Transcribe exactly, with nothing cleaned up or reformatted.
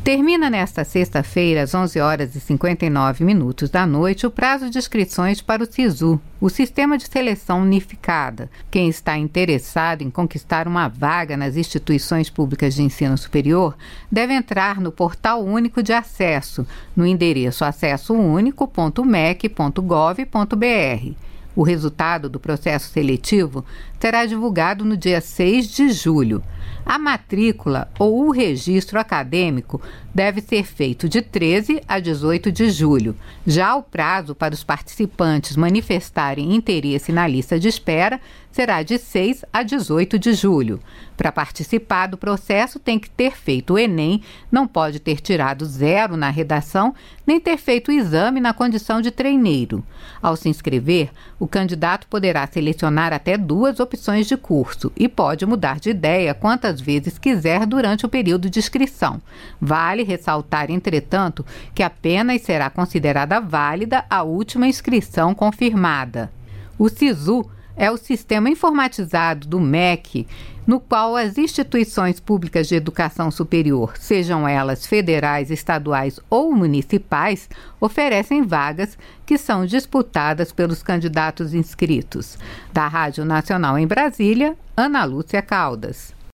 Termina nesta sexta-feira, às onze horas e cinquenta e nove minutos da noite, o prazo de inscrições para o SISU, o Sistema de Seleção Unificada. Quem está interessado em conquistar uma vaga nas instituições públicas de ensino superior deve entrar no Portal Único de Acesso, no endereço acesso único ponto m e c ponto gov ponto b r. O resultado do processo seletivo será divulgado no dia seis de julho. A matrícula ou o registro acadêmico deve ser feito de treze a dezoito de julho. Já o prazo para os participantes manifestarem interesse na lista de espera será de seis a dezoito de julho. Para participar do processo, tem que ter feito o Enem, não pode ter tirado zero na redação, nem ter feito o exame na condição de treineiro. Ao se inscrever, o candidato poderá selecionar até duas opções de curso e pode mudar de ideia quantas vezes quiser durante o período de inscrição. Vale ressaltar, entretanto, que apenas será considerada válida a última inscrição confirmada. O SISU é o sistema informatizado do M E C, no qual as instituições públicas de educação superior, sejam elas federais, estaduais ou municipais, oferecem vagas que são disputadas pelos candidatos inscritos. Da Rádio Nacional em Brasília, Ana Lúcia Caldas.